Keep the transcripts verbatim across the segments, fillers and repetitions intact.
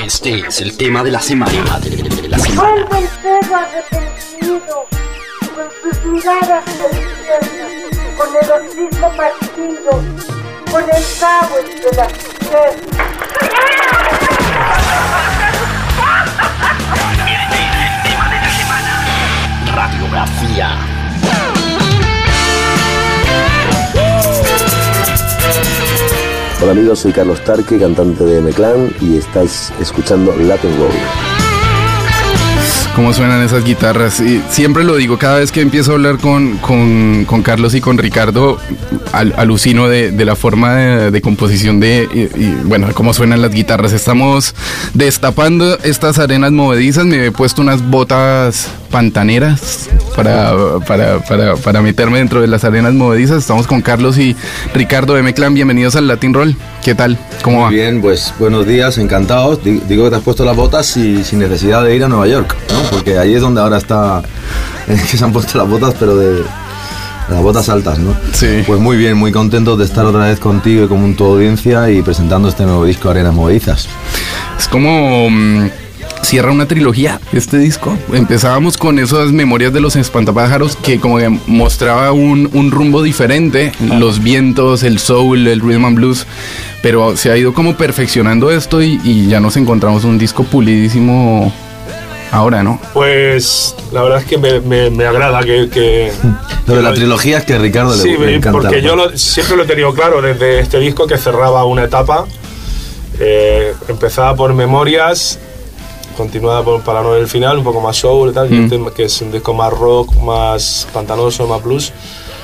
Este es el tema de la semana. De la semana. Vuelve el perro arrepentido, con sus miradas perdidas, con el hocico partido, con el cabo entre las piernas. Este es el tema de la semana. Radiografía. Hola amigos, soy Carlos Tarque, cantante de M-Clan, y estáis escuchando Latin Roll. ¿Cómo suenan esas guitarras? Y siempre lo digo, cada vez que empiezo a hablar con, con, con Carlos y con Ricardo, al, alucino de, de la forma de, de composición de, y, y, bueno, de cómo suenan las guitarras. Estamos destapando estas arenas movedizas, me he puesto unas botas pantaneras para, para, para, para meterme dentro de las arenas movedizas. Estamos con Carlos y Ricardo de M-Clan, bienvenidos al Latin Roll. ¿Qué tal? ¿Cómo va? Muy bien, pues buenos días, encantados. Digo que te has puesto las botas y sin necesidad de ir a Nueva York, ¿no? Porque ahí es donde ahora está, que se han puesto las botas, pero de las botas altas, ¿no? Sí. Pues muy bien, muy contentos de estar otra vez contigo y con tu audiencia y presentando este nuevo disco Arenas Movedizas. Es como... Mmm, cierra una trilogía este disco. Empezábamos con esas memorias de los espantapájaros que como que mostraba un, un rumbo diferente, los vientos, el soul, el rhythm and blues, pero se ha ido como perfeccionando esto y, y ya nos encontramos un disco pulidísimo ahora, ¿no? Pues la verdad es que me, me, me agrada que... que Lo de la trilogía es que a Ricardo sí, le, le encanta. Porque yo lo, siempre lo he tenido claro desde este disco que cerraba una etapa, eh, empezaba por Memorias, continuada por Para no ver el final, un poco más soul y tal, mm. y este, que es un disco más rock, más pantanoso, más blues.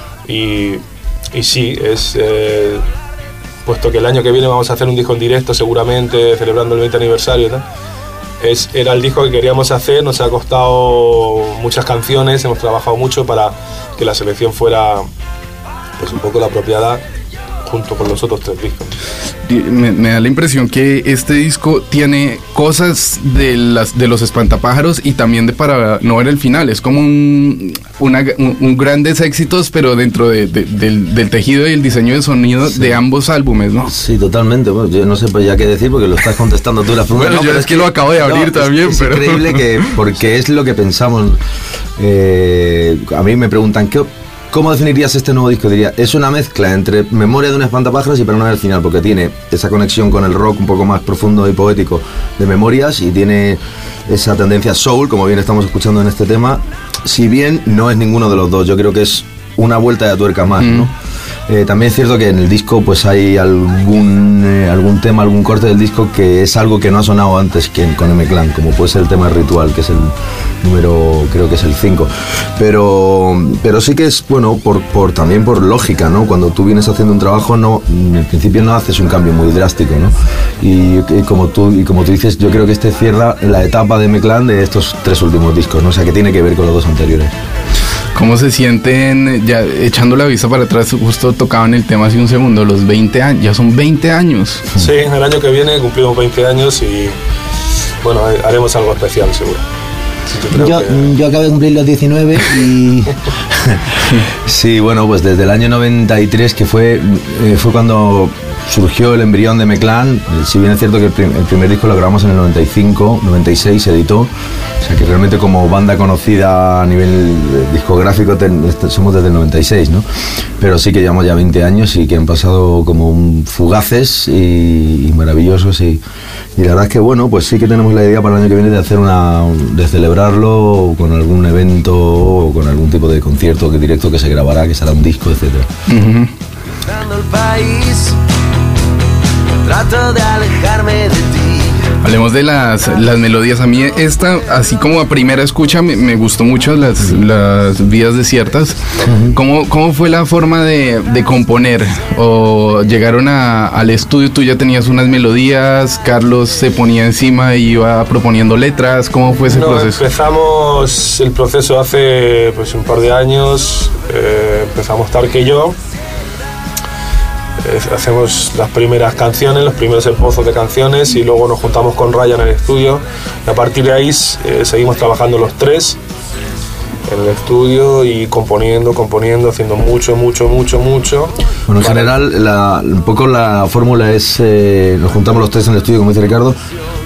Y, y sí, es eh, puesto que el año que viene vamos a hacer un disco en directo seguramente, celebrando el veinte aniversario y tal, es, era el disco que queríamos hacer, nos ha costado muchas canciones, hemos trabajado mucho para que la selección fuera pues un poco la apropiada junto con los otros tres discos. Me, me da la impresión que este disco tiene cosas de las de los espantapájaros y también de Para no ver el final. Es como un, una, un, un grandes éxitos, pero dentro de, de, del, del tejido y el diseño de sonido sí. de ambos álbumes, ¿no? Sí, totalmente. Bueno, yo no sé pues ya qué decir porque lo estás contestando tú la pregunta. Bueno, no, yo es que, que lo acabo de abrir no, también. Es, pero... es increíble que, porque es lo que pensamos. Eh, a mí me preguntan, ¿qué ¿cómo definirías este nuevo disco? Diría, es una mezcla entre Memoria de un espantapájaros y Para no ver el final, porque tiene esa conexión con el rock un poco más profundo y poético de Memorias y tiene esa tendencia soul, como bien estamos escuchando en este tema, si bien no es ninguno de los dos, yo creo que es una vuelta de tuerca más, mm. ¿no? Eh, también es cierto que en el disco pues hay algún eh, algún tema, algún corte del disco que es algo que no ha sonado antes que con M-Clan, como puede ser el tema Ritual, que es el número, creo que es el cinco, pero pero sí que es bueno por, por también por lógica, ¿no? Cuando tú vienes haciendo un trabajo, no en principio no haces un cambio muy drástico, ¿no? Y, y como tú y como tú dices, yo creo que este cierra la etapa de M-Clan de estos tres últimos discos, ¿no? O sea, que tiene que ver con los dos anteriores. ¿Cómo se sienten, ya echando la vista para atrás, justo tocaban el tema hace un segundo, los veinte años, ya son veinte años? Sí, el año que viene cumplimos veinte años y bueno, haremos algo especial seguro. Sí, yo, yo, que... yo acabo de cumplir los diecinueve y... Sí, bueno, pues desde el año noventa y tres, que fue, eh, fue cuando surgió el embrión de M-Clan. Si bien es cierto que el, prim- el primer disco lo grabamos en el noventa y cinco, noventa y seis se editó, o sea que realmente como banda conocida a nivel discográfico ten, somos desde el noventa y seis, ¿no? Pero sí que llevamos ya veinte años y que han pasado como un fugaces y, y maravillosos y, y la verdad es que bueno, pues sí que tenemos la idea para el año que viene de hacer una, de celebrarlo con algún evento o con algún tipo de concierto que directo que se grabará, que será un disco, etcétera. Uh-huh. Trato de alejarme de ti. Hablemos de las, las melodías. A mí esta, así como a primera escucha, me, me gustó mucho las, las Vidas Desiertas. Uh-huh. ¿Cómo, ¿Cómo fue la forma de, de componer? ¿O llegaron a, al estudio, tú ya tenías unas melodías, Carlos se ponía encima y iba proponiendo letras? ¿Cómo fue ese no, proceso? Empezamos el proceso hace pues, un par de años. Eh, empezamos Tarque y yo. Hacemos las primeras canciones, los primeros esbozos de canciones y luego nos juntamos con Ryan en el estudio y a partir de ahí eh, seguimos trabajando los tres en el estudio y componiendo, componiendo, haciendo mucho, mucho, mucho, mucho. Bueno, en general, la, un poco la fórmula es, eh, nos juntamos los tres en el estudio, como dice Ricardo,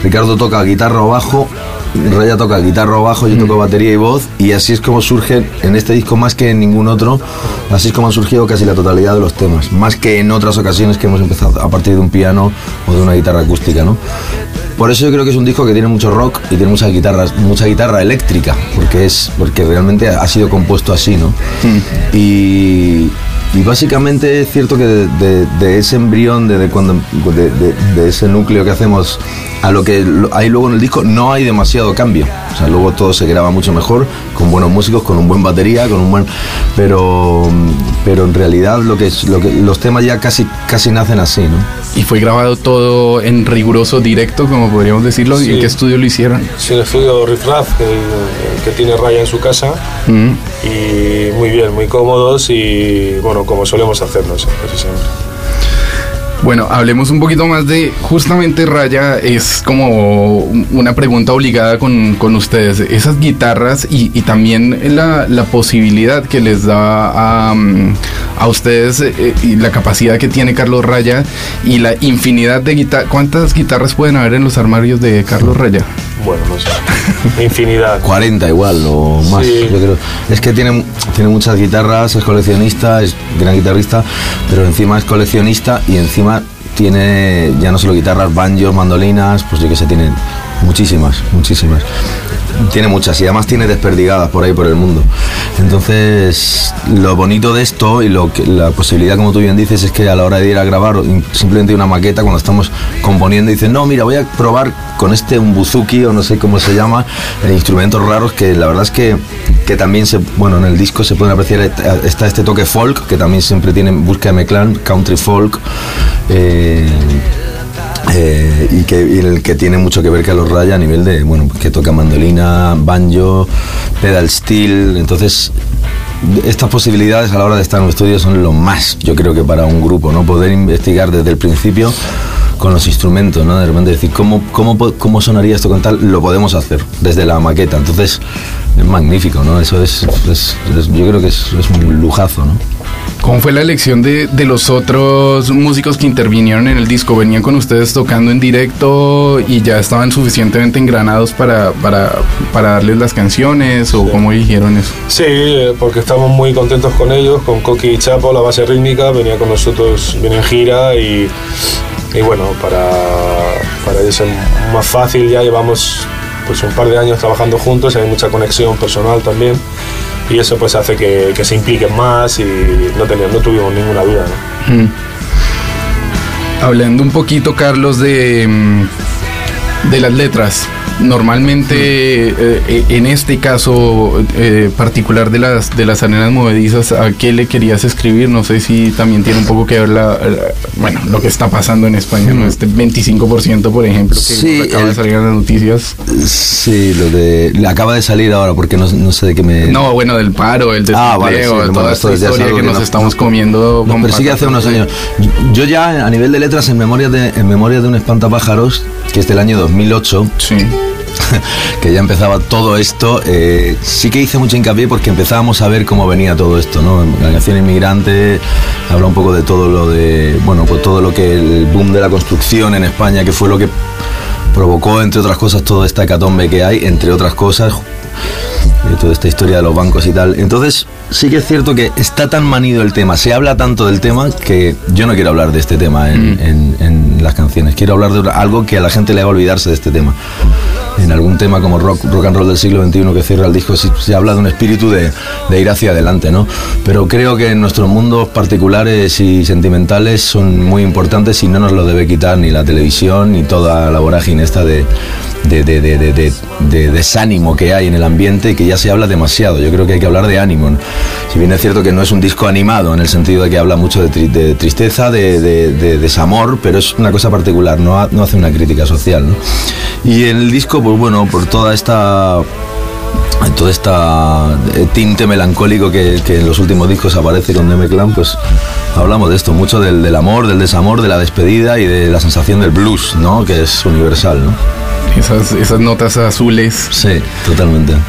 Ricardo toca guitarra o bajo, Raya toca guitarra o bajo, yo toco batería y voz, y así es como surge en este disco más que en ningún otro, así es como han surgido casi la totalidad de los temas, más que en otras ocasiones que hemos empezado a partir de un piano o de una guitarra acústica, ¿no? Por eso yo creo que es un disco que tiene mucho rock y tiene muchas guitarras, mucha guitarra eléctrica, porque es porque realmente ha sido compuesto así, ¿no? Mm. Y, y básicamente es cierto que de, de, de ese embrión, de, de, cuando, de, de, de ese núcleo que hacemos a lo que hay luego en el disco, no hay demasiado cambio. O sea, luego todo se graba mucho mejor, con buenos músicos, con un buen batería, con un buen... Pero, pero en realidad lo que es, lo que, los temas ya casi, casi nacen así, ¿no? Y fue grabado todo en riguroso directo, como podríamos decirlo. Sí. ¿En qué estudio lo hicieron? Sí, el estudio Riff Raff, que, que tiene Raya en su casa. Mm. Y muy bien, muy cómodos y, bueno, como solemos hacernos casi siempre. Bueno, hablemos un poquito más de, justamente Raya, es como una pregunta obligada con, con ustedes, esas guitarras y, y también la, la posibilidad que les da a, a ustedes eh, y la capacidad que tiene Carlos Raya y la infinidad de guitarras. ¿Cuántas guitarras pueden haber en los armarios de Carlos Raya? Bueno, no sé, infinidad. cuarenta igual o más, sí. Yo creo. Es que tiene, tiene muchas guitarras, es coleccionista, es gran guitarrista, pero encima es coleccionista y encima tiene ya no solo guitarras, banjos, mandolinas, pues yo que sé, tiene muchísimas, muchísimas. Tiene muchas y además tiene desperdigadas por ahí por el mundo. Entonces, lo bonito de esto y lo que, la posibilidad, como tú bien dices, es que a la hora de ir a grabar simplemente una maqueta, cuando estamos componiendo, dicen, no, mira, voy a probar con este un buzuki o no sé cómo se llama, eh, instrumentos raros que la verdad es que, que también, se, bueno, en el disco se pueden apreciar, está este toque folk, que también siempre tiene búsqueda de Meclán, country folk, eh, Eh, y, que, y el que tiene mucho que ver Carlos Raya a nivel de, bueno, que toca mandolina, banjo, pedal steel. Entonces, estas posibilidades a la hora de estar en un estudio son lo más, yo creo que para un grupo, ¿no? Poder investigar desde el principio con los instrumentos, ¿no? De repente decir, ¿cómo, cómo, cómo sonaría esto con tal? Lo podemos hacer desde la maqueta. Entonces, es magnífico, ¿no? Eso es, es, es yo creo que es, es un lujazo, ¿no? ¿Cómo fue la elección de, de los otros músicos que intervinieron en el disco? ¿Venían con ustedes tocando en directo y ya estaban suficientemente engranados para, para, para darles las canciones? ¿O sí. Cómo eligieron eso? Sí, porque estamos muy contentos con ellos, con Coqui y Chapo, la base rítmica, venía con nosotros, viene en gira y, y bueno, para, para ellos es más fácil, ya llevamos pues un par de años trabajando juntos, hay mucha conexión personal también. Y eso pues hace que, que se impliquen más y no, tenían, no tuvimos ninguna duda, ¿no? Mm. Hablando un poquito, Carlos, de, de las letras. Normalmente, mm. eh, en este caso eh, particular de las de las arenas movedizas, ¿a qué le querías escribir? No sé si también tiene un poco que ver la, la bueno, lo que está pasando en España, ¿no? Este veinticinco por ciento, por ejemplo, que sí, acaba el, de salir en las noticias. Sí, lo de acaba de salir ahora porque no, no sé de qué me... No, bueno, del paro, el desempleo, ah, vale, sí, toda bueno, esta historia que, que nos no, estamos comiendo. Nos persigue hace unos años. Yo ya, a nivel de letras, en memoria de, en memoria de un espantapájaros, que es del año dos mil ocho, sí. que ya empezaba todo esto, eh, sí que hice mucho hincapié porque empezábamos a ver cómo venía todo esto, ¿no? La canción Inmigrante habla un poco de todo lo de, bueno, pues todo lo que el boom de la construcción en España, que fue lo que provocó, entre otras cosas, toda esta hecatombe que hay, entre otras cosas, de toda esta historia de los bancos y tal. Entonces, sí que es cierto que está tan manido el tema, se habla tanto del tema, que yo no quiero hablar de este tema en, mm. en, en las canciones. Quiero hablar de algo que a la gente le haga olvidarse de este tema. En algún tema como rock, rock and roll del siglo veintiuno que cierra el disco, se, se habla de un espíritu de, de ir hacia adelante, ¿no? Pero creo que en nuestros mundos particulares y sentimentales son muy importantes y no nos lo debe quitar ni la televisión ni toda la vorágine esta de, de, de, de, de, de, de desánimo que hay en el ambiente, que ya se habla demasiado. Yo creo que hay que hablar de ánimo, ¿no? Si bien es cierto que no es un disco animado en el sentido de que habla mucho de, tri, de tristeza, de, de, de desamor, pero es una cosa particular, no, ha, no hace una crítica social, ¿no? Y en el disco, pues bueno, por toda esta todo este tinte melancólico que, que en los últimos discos aparece con Meclán, pues hablamos de esto, mucho del, del amor, del desamor, de la despedida y de la sensación del blues, ¿no? Que es universal, ¿no? Esas, esas notas azules. Sí, totalmente.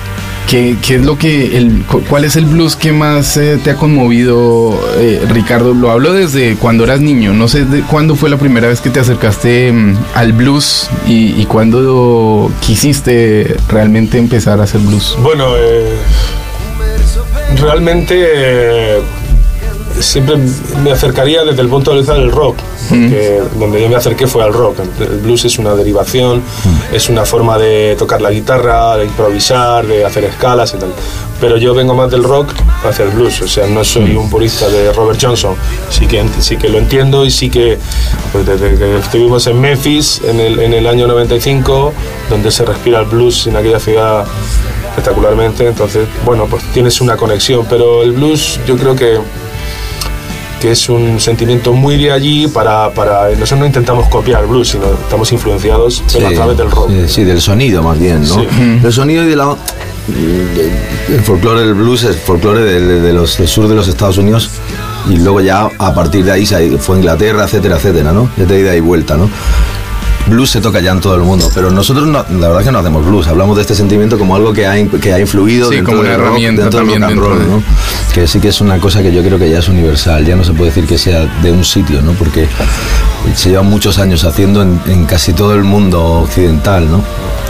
¿qué, qué es lo que, el, cuál es el blues que más eh, te ha conmovido, eh, Ricardo? Lo hablo desde cuando eras niño, no sé de cuándo fue la primera vez que te acercaste um, al blues y, y cuándo quisiste realmente empezar a hacer blues. Bueno, eh, realmente eh, siempre me acercaría desde el punto de vista del rock, porque mm. donde yo me acerqué fue al rock. El blues es una derivación, mm. es una forma de tocar la guitarra, de improvisar, de hacer escalas y tal. Pero yo vengo más del rock hacia el blues, o sea, no soy un purista de Robert Johnson. Sí que, sí que lo entiendo y sí que, pues desde que estuvimos en Memphis en el, en el año noventa y cinco, donde se respira el blues en aquella ciudad espectacularmente, entonces, bueno, pues tienes una conexión. Pero el blues yo creo que que es un sentimiento muy de allí. Para, para nosotros no intentamos copiar el blues, sino estamos influenciados, pero sí, a través del rock. Sí, sí, del sonido más bien, ¿no? Sí. Del sonido y de la... El folclore del blues es folclore de, de los, del sur de los Estados Unidos, y luego ya a partir de ahí fue Inglaterra, etcétera, etcétera, ¿no? Ya te ida y vuelta, ¿no? Blues se toca ya en todo el mundo, pero nosotros no, la verdad es que no hacemos blues, hablamos de este sentimiento como algo que ha, que ha influido sí, dentro como del una rock, herramienta dentro también del rock and roll, dentro de... ¿no? Que sí que es una cosa que yo creo que ya es universal, ya no se puede decir que sea de un sitio, ¿no? Porque se lleva muchos años haciendo en, en casi todo el mundo occidental, ¿no?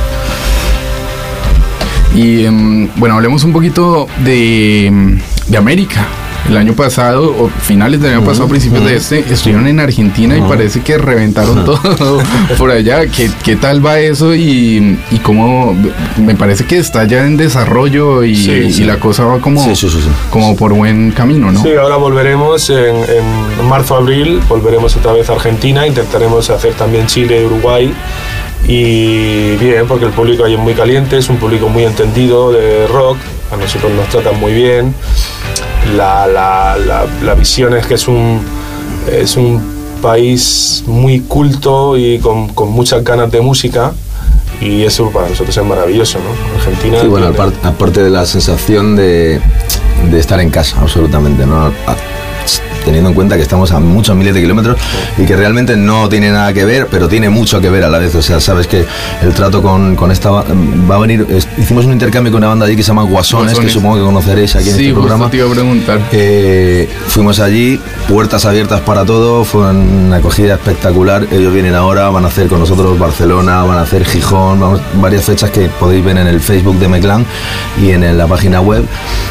Y um, bueno, hablemos un poquito de, de América. El año pasado, o finales del año pasado, principios de este, estuvieron en Argentina y parece que reventaron todo por allá. ¿Qué, qué tal va eso? Y, y cómo, me parece que está ya en desarrollo y, sí, sí. y la cosa va como, sí, sí, sí, sí. como por buen camino, ¿no? Sí, ahora volveremos en, en marzo, abril, volveremos otra vez a Argentina, intentaremos hacer también Chile, Uruguay. Y bien, porque el público ahí es muy caliente, es un público muy entendido de rock, a nosotros nos tratan muy bien. La, la, la, la visión es que es un, es un país muy culto y con, con muchas ganas de música, y eso para nosotros es maravilloso, ¿no? Argentina. Sí, bueno, aparte, aparte de la sensación de, de estar en casa, absolutamente, ¿no? Teniendo en cuenta que estamos a muchos miles de kilómetros y que realmente no tiene nada que ver, pero tiene mucho que ver a la vez. O sea, sabes que el trato con, con esta va a venir. Es, hicimos un intercambio con una banda allí que se llama Guasones, Guasones. que supongo que conoceréis aquí en sí, este programa. Sí, te iba a preguntar. Eh, fuimos allí, puertas abiertas para todo, fue una acogida espectacular. Ellos vienen ahora, van a hacer con nosotros Barcelona, van a hacer Gijón, vamos, varias fechas que podéis ver en el Facebook de Meclán y en la página web.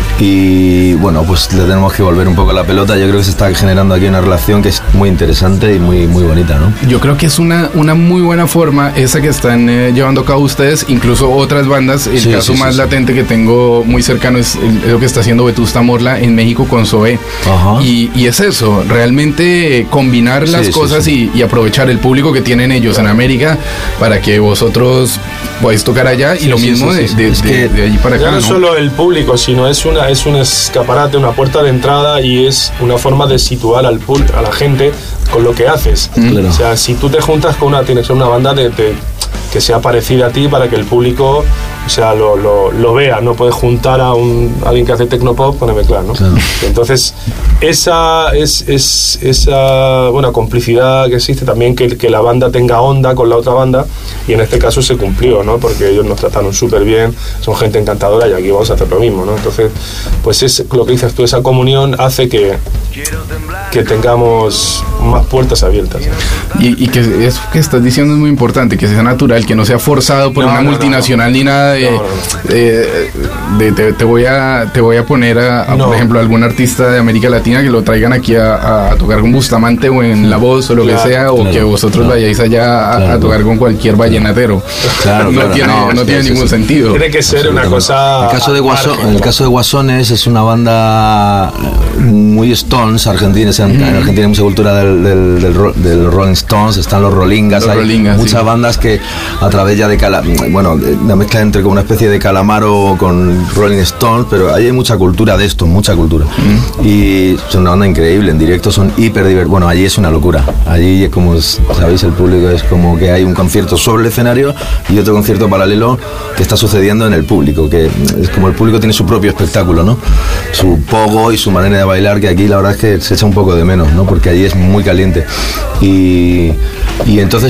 Y bueno, pues le tenemos que volver un poco la pelota. Yo creo que se está generando aquí una relación que es muy interesante y muy, muy bonita, ¿no? Yo creo que es una, una muy buena forma esa que están eh, llevando a cabo ustedes, incluso otras bandas. El sí, caso sí, más sí, latente sí. que tengo muy cercano es, es lo que está haciendo Vetusta Morla en México con Zoé. Y, y es eso, realmente combinar las sí, cosas sí, sí. Y, y aprovechar el público que tienen ellos en América para que vosotros podáis tocar allá, y sí, lo sí, mismo sí, sí, de, sí. De, de, de allí para acá. Ya no es ¿no? solo el público, sino es una es un escaparate, una puerta de entrada, y es una forma de situar al a la gente con lo que haces. Claro. O sea, si tú te juntas con una, tienes una banda de, de, que sea parecida a ti para que el público, o sea, lo, lo, lo vea. No puedes juntar a, un, a alguien que hace tecnopop con Meclán, ¿no? Claro. Entonces, esa es, es esa buena complicidad que existe también, que, que la banda tenga onda con la otra banda, y en este caso se cumplió, ¿no? Porque ellos nos trataron súper bien, son gente encantadora, y aquí vamos a hacer lo mismo, ¿no? Entonces, pues es lo que dices tú, esa comunión hace que que tengamos más puertas abiertas. Y, y que eso que estás diciendo es muy importante, que sea natural, que no sea forzado por no, una no, multinacional no, no. ni nada de, no, no, no. Eh, de te, te voy a te voy a poner a, a no. por ejemplo, algún artista de América Latina que lo traigan aquí a, a tocar con Bustamante o en La Voz o lo claro, que sea, o claro, que vosotros claro, vayáis allá a, claro, a tocar con cualquier vallenatero. Claro, no claro, tiene, no, no tiene sí, ningún sí, sentido. Tiene que ser una cosa. El caso de Guasón, en el caso de Guasones es una banda muy Stones, Argentina, en, mm. en Argentina hay mucha cultura del, del, del, del Rolling Stones, están los Rollingas, los hay Rollingas, muchas sí. bandas que a través ya de cala, bueno, de una mezcla entre como una especie de Calamaro con Rolling Stones, pero ahí hay mucha cultura de esto, mucha cultura. Mm. Y son una banda increíble, en directo son hiper divertidos. Bueno, allí es una locura. Allí, como sabéis, el público es como que hay un concierto sobre el escenario y otro concierto paralelo que está sucediendo en el público, que es como el público tiene su propio espectáculo, ¿no? Su pogo y su manera de bailar, que aquí la verdad es que se echa un poco de menos, ¿no? Porque allí es muy caliente. Y, y entonces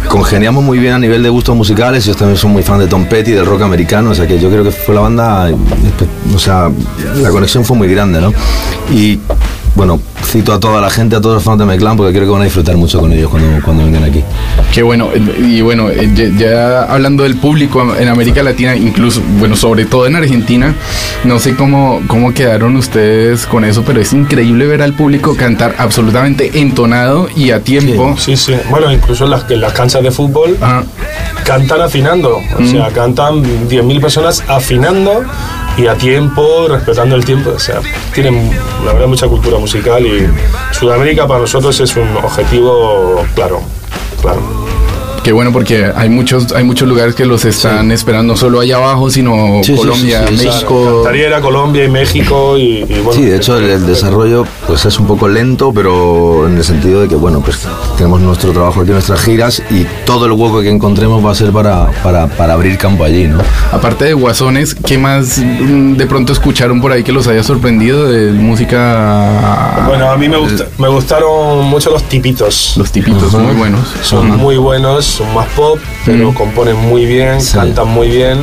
congeniamos muy bien a nivel de gustos musicales. Ellos también son muy fan de Tom Petty, del rock americano, o sea que yo creo que fue la banda, o sea, la conexión fue muy grande, ¿no? Y bueno, cito a toda la gente, a todos los fans de M-Clan, porque creo que van a disfrutar mucho con ellos cuando, cuando vengan aquí. Qué bueno, y bueno, ya, ya hablando del público en América Latina, incluso, bueno, sobre todo en Argentina, no sé cómo, cómo quedaron ustedes con eso, pero es increíble ver al público cantar absolutamente entonado y a tiempo. Sí, sí, sí. Bueno, incluso en las, en las canchas de fútbol Ajá. cantan afinando, o Mm. sea, cantan diez mil personas afinando y a tiempo, respetando el tiempo, o sea, tienen la verdad mucha cultura musical y Sudamérica para nosotros es un objetivo claro, claro. Qué bueno, porque hay muchos hay muchos lugares que los están sí. esperando, no solo allá abajo, sino sí, Colombia, sí, sí, sí, México. Claro, Tariera, Colombia y México y, y bueno. Sí, de hecho el, el desarrollo pues es un poco lento, pero en el sentido de que bueno, pues tenemos nuestro trabajo aquí, nuestras giras y todo el hueco que encontremos va a ser para, para, para abrir campo allí, ¿no? Aparte de Guasones, ¿qué más de pronto escucharon por ahí que los haya sorprendido de música? Bueno, a mí me, gusta, me gustaron mucho los tipitos. Los tipitos, uh-huh. muy buenos. Son uh-huh. muy buenos. Son más pop, pero mm. componen muy bien, sí. cantan muy bien.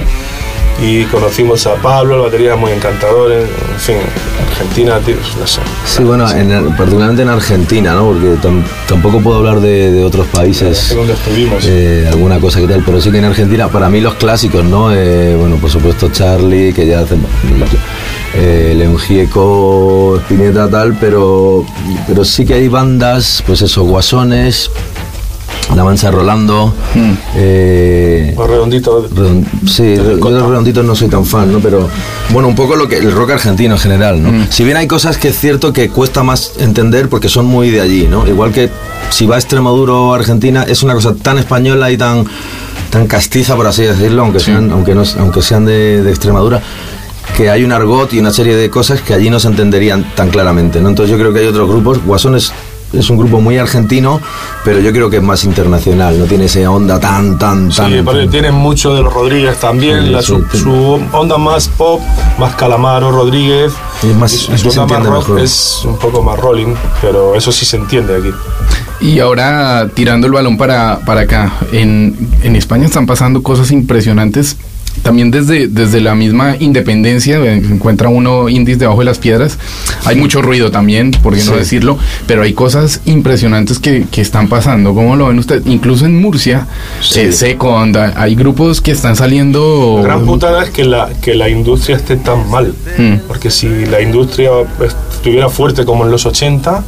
Y conocimos a Pablo, el batería muy encantador. En fin, Argentina, tío, no sé. Sí, bueno, en, particularmente en Argentina, ¿no? Porque tam, tampoco puedo hablar de, de otros países. Es donde estuvimos. Eh, alguna cosa que tal, pero sí que en Argentina, para mí los clásicos, ¿no? Eh, bueno, por supuesto Charlie, que ya hace. Eh, León Gieco, Spinetta, tal, pero, pero sí que hay bandas, pues eso, Guasones. La Mancha Rolando, mm. eh, Los Redonditos. Redond, sí, yo de los Redonditos no soy tan fan, ¿no? Pero bueno, un poco lo que el rock argentino en general, ¿no? Mm. Si bien hay cosas que es cierto que cuesta más entender porque son muy de allí, ¿no? Igual que si va a Extremadura o Argentina, es una cosa tan española y tan, tan castiza, por así decirlo, aunque sean, sí. aunque no, aunque sean de, de Extremadura, que hay un argot y una serie de cosas que allí no se entenderían tan claramente, ¿no? Entonces yo creo que hay otros grupos, Guasones es un grupo muy argentino, pero yo creo que es más internacional, no tiene esa onda tan, tan, tan... Sí, porque tiene mucho de los Rodríguez también, sí, la, su, sí, su onda más pop, más Calamaro, Rodríguez, es más, y su onda más rock mejor. Es un poco más rolling, pero eso sí se entiende aquí. Y ahora, tirando el balón para, para acá, en, en España están pasando cosas impresionantes. También desde, desde la misma independencia, eh, encuentra uno indies debajo de las piedras. Hay mucho ruido también, por qué no sí. decirlo, pero hay cosas impresionantes que, que están pasando. ¿Cómo lo ven ustedes? Incluso en Murcia, sí. eh, Second, hay grupos que están saliendo... La gran putada es que la, que la industria esté tan mal, mm. porque si la industria estuviera fuerte como en los ochenta...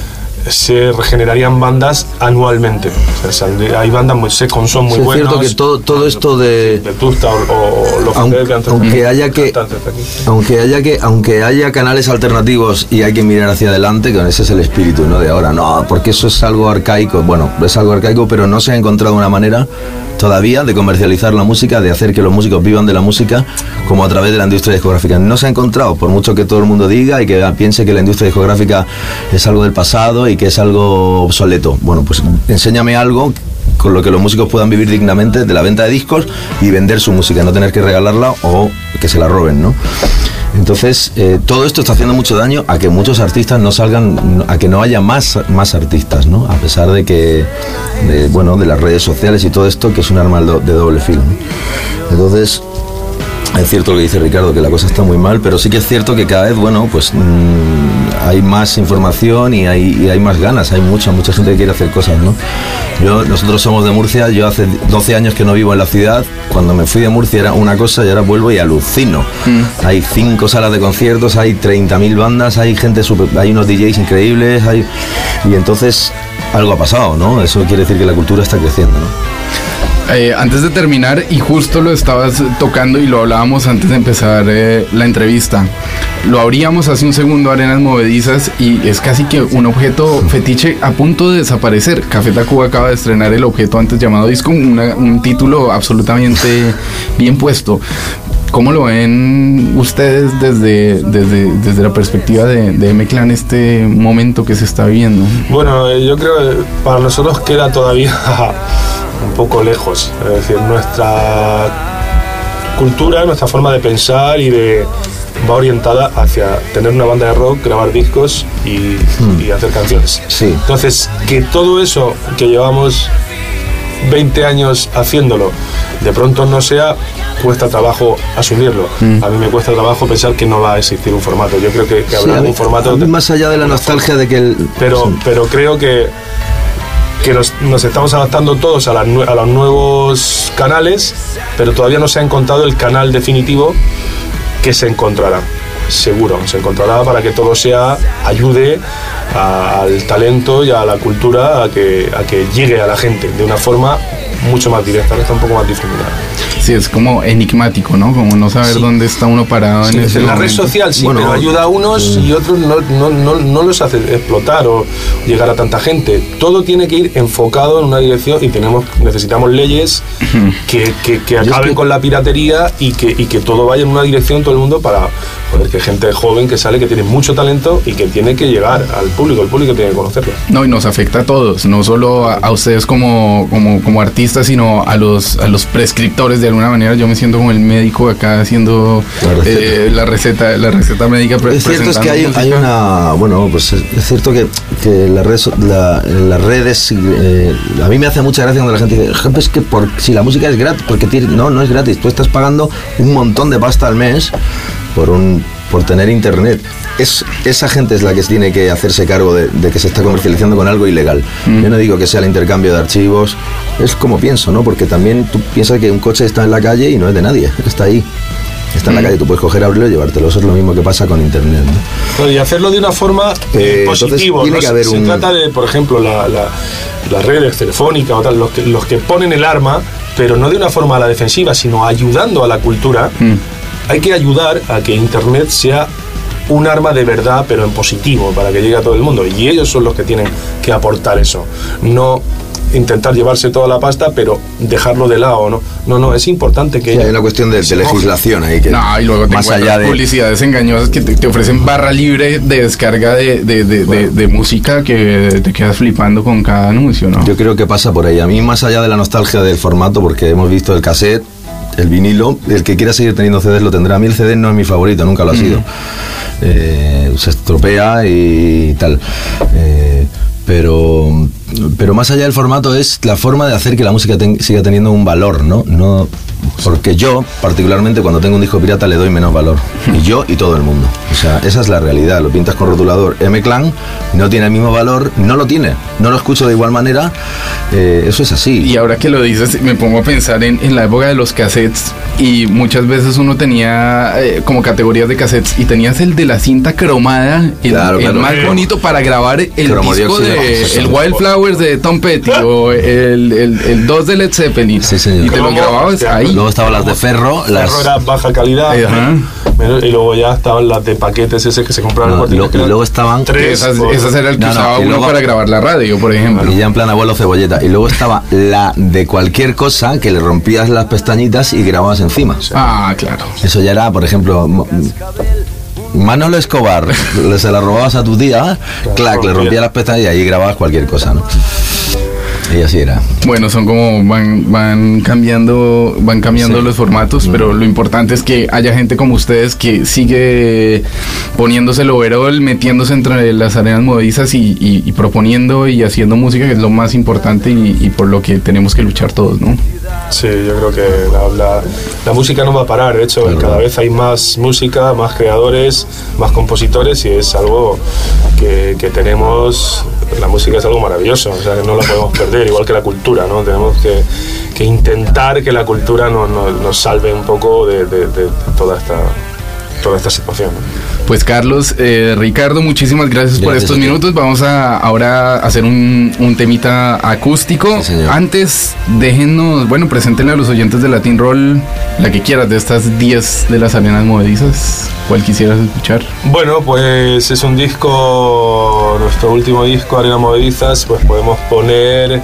se regenerarían bandas anualmente. O sea, hay bandas muy secos, son muy sí, buenas. Es cierto que todo, todo esto de... de Tusta o, o los aunque, que antes aunque haya que aunque haya que aunque haya canales alternativos y hay que mirar hacia adelante, que ese es el espíritu, ¿no? De ahora, no, porque eso es algo arcaico. Bueno, es algo arcaico, pero no se ha encontrado una manera todavía de comercializar la música, de hacer que los músicos vivan de la música como a través de la industria discográfica. No se ha encontrado, por mucho que todo el mundo diga y que piense que la industria discográfica es algo del pasado y que es algo obsoleto. Bueno, pues enséñame algo con lo que los músicos puedan vivir dignamente de la venta de discos y vender su música, no tener que regalarla o que se la roben, ¿no? Entonces, eh, todo esto está haciendo mucho daño a que muchos artistas no salgan, a que no haya más, más artistas, ¿no? A pesar de que, de, bueno, de las redes sociales y todo esto, que es un arma de doble filo, ¿no? Entonces, es cierto lo que dice Ricardo, que la cosa está muy mal, pero sí que es cierto que cada vez, bueno, pues mmm, hay más información y hay, y hay más ganas, hay mucha, mucha gente que quiere hacer cosas, ¿no? Yo, nosotros somos de Murcia, yo hace doce años que no vivo en la ciudad, cuando me fui de Murcia era una cosa y ahora vuelvo y alucino. Mm. Hay cinco salas de conciertos, hay treinta mil bandas, hay gente super, hay unos D Js increíbles, hay, y entonces algo ha pasado, ¿no? Eso quiere decir que la cultura está creciendo, ¿no? Eh, antes de terminar, y justo lo estabas tocando y lo hablábamos antes de empezar eh, la entrevista, lo abríamos hace un segundo, Arenas Movedizas, y es casi que un objeto fetiche a punto de desaparecer. Café Tacuba acaba de estrenar el objeto antes llamado disco, una, un título absolutamente bien puesto. ¿Cómo lo ven ustedes desde, desde, desde la perspectiva de, de M-Clan este momento que se está viviendo? Bueno, yo creo que para nosotros queda todavía un poco lejos, es decir, nuestra cultura, nuestra forma de pensar y de va orientada hacia tener una banda de rock, grabar discos y, mm. y hacer canciones. Sí. Entonces, que todo eso que llevamos veinte años haciéndolo, de pronto no sea, cuesta trabajo asumirlo. Mm. A mí me cuesta trabajo pensar que no va a existir un formato. Yo creo que, que habrá sí, un formato... Más allá de la nostalgia forma. de que el... Pero, sí. pero creo que, que nos, nos estamos adaptando todos a, la, a los nuevos canales, pero todavía no se ha encontrado el canal definitivo que se encontrará. Seguro, se encontrará para que todo sea, ayude a, al talento y a la cultura a que, a que llegue a la gente de una forma mucho más directa, está un poco más difuminada. Sí, es como enigmático, ¿no? Como no saber sí. dónde está uno parado sí, en ese En la momento. red social sí, bueno, pero ayuda a unos sí. y otros no, no, no, no los hace explotar o llegar a tanta gente. Todo tiene que ir enfocado en una dirección y tenemos necesitamos leyes que, que, que acaben que... con la piratería y que, y que todo vaya en una dirección, todo el mundo, para joder, que gente joven que sale, que tiene mucho talento y que tiene que llegar al público, el público tiene que conocerlo. No, y nos afecta a todos, no solo a, a ustedes como, como, como artistas, sino a los, a los prescriptores de alguna manera. Yo me siento como el médico acá haciendo la receta, eh, la, receta la receta médica. Es cierto es que hay, hay una, bueno, pues es, es cierto que, que la red, la, las redes, eh, a mí me hace mucha gracia cuando la gente dice, es que por, si la música es gratis, porque tiene, no, no es gratis, tú estás pagando un montón de pasta al mes por un por tener internet. Es, esa gente es la que tiene que hacerse cargo de, de que se está comercializando con algo ilegal. Mm. Yo no digo que sea el intercambio de archivos, es como pienso, ¿no? Porque también tú piensas que un coche está en la calle y no es de nadie, está ahí. Está en la calle, tú puedes coger, abrirlo y llevártelo. Eso es lo mismo que pasa con internet, ¿no? No, y hacerlo de una forma eh, positiva. Tiene ¿no? que haber se, un... se trata de, por ejemplo, la, la, las redes telefónicas o tal, los que, los que ponen el arma, pero no de una forma a la defensiva, sino ayudando a la cultura. Mm. Hay que ayudar a que internet sea un arma de verdad, pero en positivo, para que llegue a todo el mundo. Y ellos son los que tienen que aportar eso. No intentar llevarse toda la pasta, pero dejarlo de lado, ¿no? No, no, es importante que... Sí, hay una cuestión de, de legislación ahí que... No, y luego te más allá de publicidades engañosas que te, te ofrecen barra libre de descarga de, de, de, bueno. de, de música que te quedas flipando con cada anuncio, ¿no? Yo creo que pasa por ahí. A mí, más allá de la nostalgia del formato, porque hemos visto el cassette, el vinilo, el que quiera seguir teniendo C Ds lo tendrá. A mí el C D no es mi favorito, nunca lo ha sido. Mm. Eh, se estropea y tal. Eh, pero, pero más allá del formato es la forma de hacer que la música ten, siga teniendo un valor, ¿no? No, porque yo, particularmente, cuando tengo un disco pirata le doy menos valor. Y yo y todo el mundo. O sea, esa es la realidad. Lo pintas con rotulador M-Clan, no tiene el mismo valor, no lo tiene. No lo escucho de igual manera. Eh, eso es así. Y ahora que lo dices, me pongo a pensar en, en la época de los cassettes. Y muchas veces uno tenía eh, como categorías de cassettes. Y tenías el de la cinta cromada, el, claro, el claro, más claro. bonito para grabar el disco de el Wildflowers de Tom Petty o el, el, el dos de Led Zeppelin. Sí, señor. Y te lo grababas ahí. Luego estaban las de ferro. Las... Ferro era baja calidad. Ajá. Y luego ya estaban las de paquetes ese que se compraban no, en el lo, Y luego estaban... Tres, esas, esas eran el que no, usaba no, uno luego, para grabar la radio, por ejemplo. Y ya en plan abuelo cebolleta. Y luego estaba la de cualquier cosa que le rompías las pestañitas y grababas encima. Ah, claro. Eso ya era, por ejemplo... Manolo Escobar, se la robabas a tu tía, clac, le rompía las pestañas y ahí grababas cualquier cosa, ¿no? Y así era. Bueno, son como van van cambiando van cambiando sí. los formatos, mm. pero lo importante es que haya gente como ustedes que sigue poniéndose el overall, metiéndose entre las arenas movedizas y, y, y proponiendo y haciendo música, que es lo más importante y, y por lo que tenemos que luchar todos, ¿no? Sí, yo creo que la, la, la música no va a parar. De hecho, claro. cada vez hay más música, más creadores, más compositores y es algo que, que tenemos... La música es algo maravilloso, o sea, que no la podemos perder, igual que la cultura, ¿no? Tenemos que, que intentar que la cultura nos, nos, nos salve un poco de, de, de toda esta, toda esta situación, ¿no? Pues Carlos, eh, Ricardo, muchísimas gracias, gracias por estos minutos. Vamos a ahora hacer un, un temita acústico. Sí, antes, déjenos, bueno, preséntenle a los oyentes de Latin Roll la que quieras de estas diez de las arenas movedizas. ¿Cuál quisieras escuchar? Bueno, pues es un disco, nuestro último disco, Arenas Movedizas, pues podemos poner,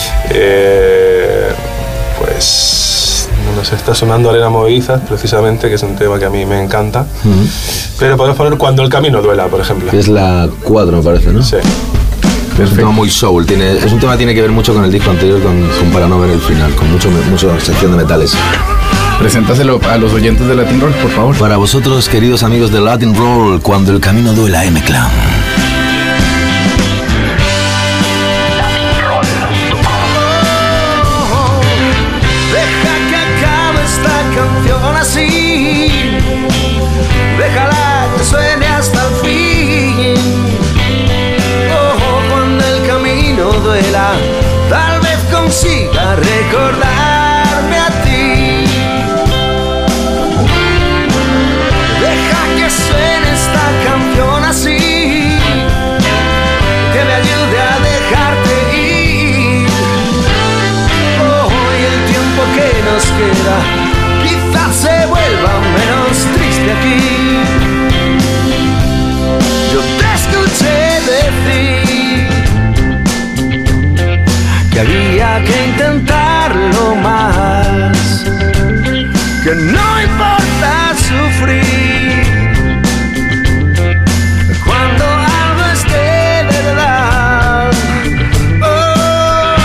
eh, pues... Nos está sonando Arenas Movedizas, precisamente, que es un tema que a mí me encanta. Uh-huh. Pero podemos poner Cuando el camino duela, por ejemplo. Que es la cuatro, me parece, ¿no? Sí. Es un tema muy soul. Tiene, es un tema que tiene que ver mucho con el disco anterior, con, con Para no ver el final, con mucho, mucho sección de metales. Preséntaselo a los oyentes de Latin Roll, por favor. Para vosotros, queridos amigos de Latin Roll, Cuando el camino duela, M-Clan. queda, quizás se vuelva menos triste aquí. Yo te escuché decir que había que intentarlo más, que no importa sufrir cuando algo es de verdad. Oh,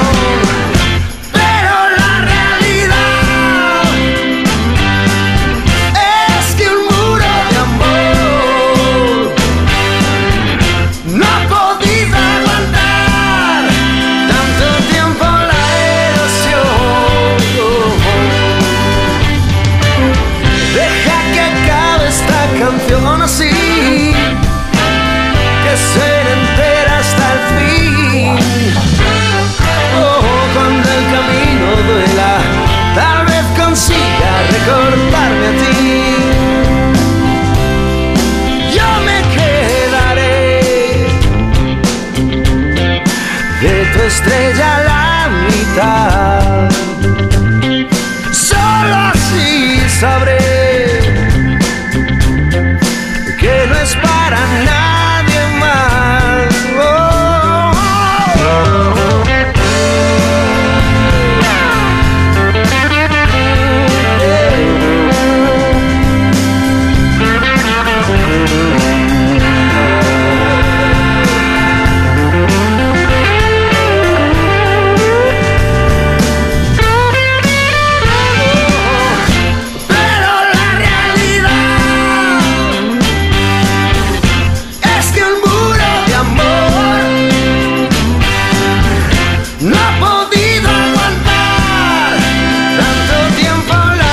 pero la realidad es que un muro de amor no ha podido aguantar tanto tiempo la erosión. Deja que acabe esta canción así, que suene entera hasta el fin. Oh, cuando el camino duela, tal vez consiga recordarme a ti. Yo me quedaré de tu estrella a la mitad. Solo así sabré que no es para nadie más. Oh, oh, oh. Pero la realidad es que un muro de amor no ha podido aguantar tanto tiempo la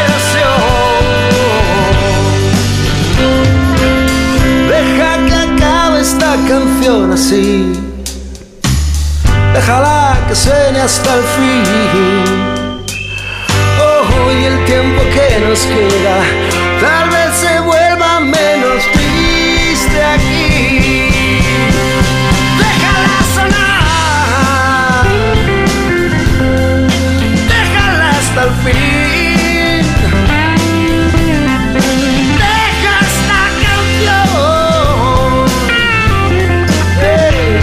erosión. Deja que acabe esta canción así, déjala que suene hasta el fin. Oh, y el tiempo que nos queda tal vez se vuelva menos triste aquí. Déjala sonar, déjala hasta el fin. Deja esta canción. Hey.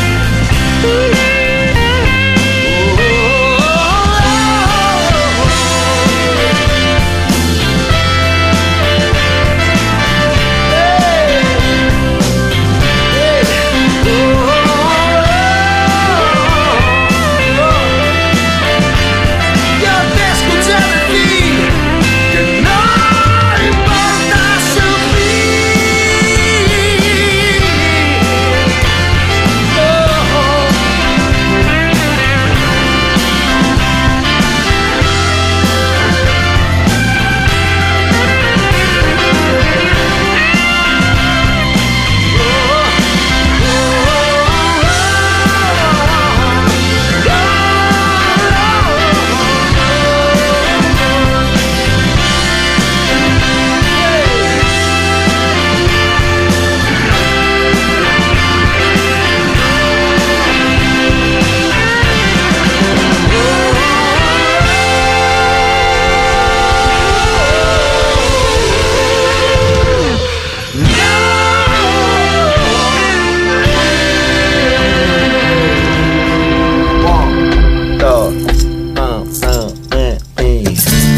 Yo te escuché decir que no importa sufrir. Oh. One, dos, ah, ah, eh, eh.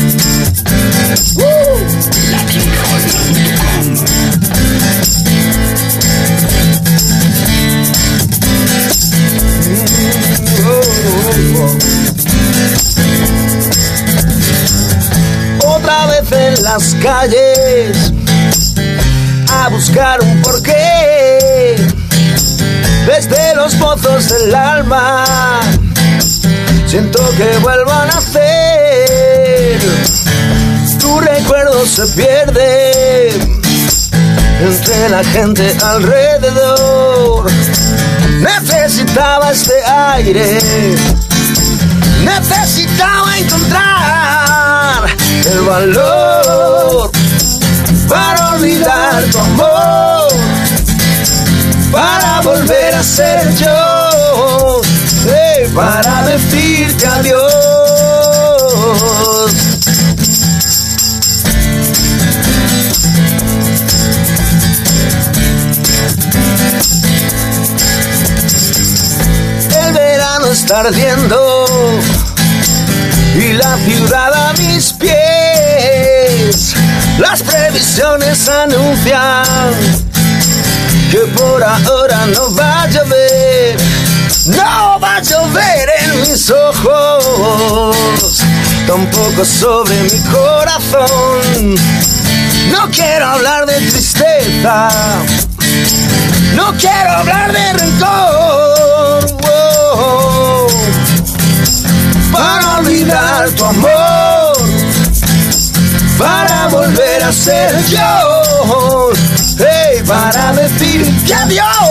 Otra vez en las calles a buscar un porqué, desde los pozos del alma siento que vuelvo a nacer. Tu recuerdo se pierde entre la gente alrededor. Necesitaba este aire, necesitaba encontrar el valor para olvidar tu amor, para volver a ser yo, hey, para decirte adiós. ardiendo y la ciudad a mis pies. Las previsiones anuncian que por ahora no va a llover, no va a llover en mis ojos, tampoco sobre mi corazón. No quiero hablar de tristeza, no quiero hablar de rencor, oh, para olvidar tu amor, para volver a ser yo, hey, para decir que adiós.